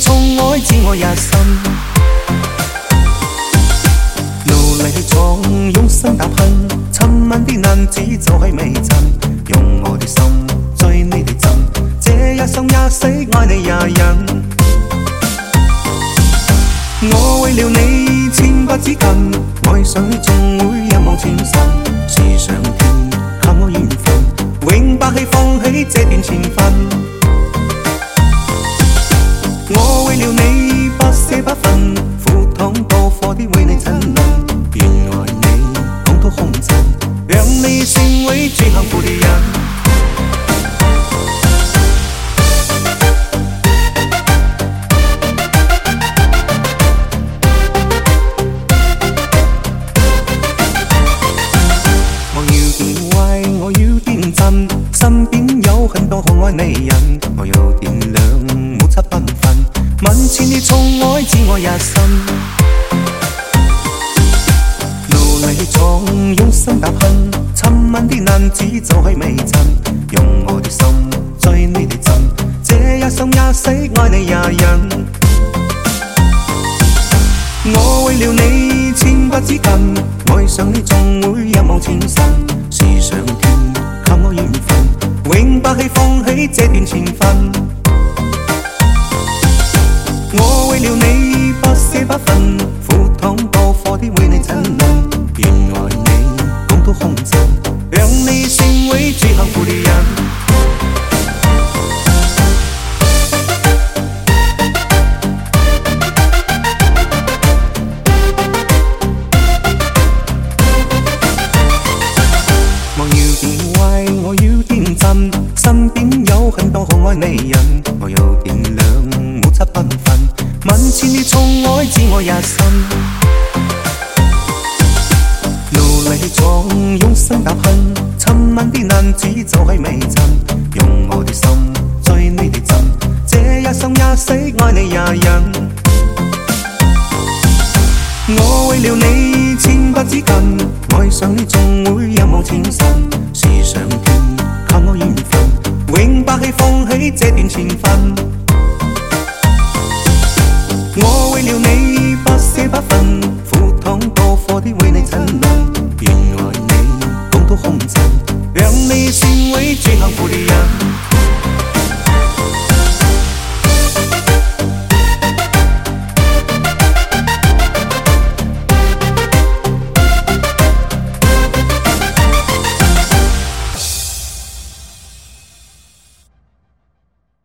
宠愛自我一生，努力闖，用心打拼，親吻的男子就係微塵，用我的心追你的針，這一生一世愛你也忍。我為了你千百指近，愛上你總會一往情深，是上天給我緣分，永不棄放棄這段情分。我為了你不捨不分，赴湯蹈火地為你沉淪，願愛你共度紅塵，讓你成為最幸福的人。身邊有很多可愛女人，我有點亮，無七繽紛，萬千的寵愛自我一生，努力闖，用心打拼，親吻的男子就係微塵，用我的心追你的針，這一生一世愛你也忍。我為了你千百指近，愛上你總會一往情深，是上天給我緣分，永不棄放棄這段情分。我為了你不捨不分，赴湯蹈火地為你沉淪，願愛你共度紅塵，讓你成為最幸福的人。身邊有很多可愛女人，我有點亮，無七繽紛，萬千的寵愛自我一生，努力闖，用心打拼，親吻的男子就係微塵，用我的心追你的針，這一生一世愛你也忍。我為了你千百指近，愛上你總會一往情深，是上天給我緣分，永不棄放棄這段情分。我為了你不捨不分，赴湯蹈火地為你沉淪，願愛你共度紅塵，讓你成為最幸福的人。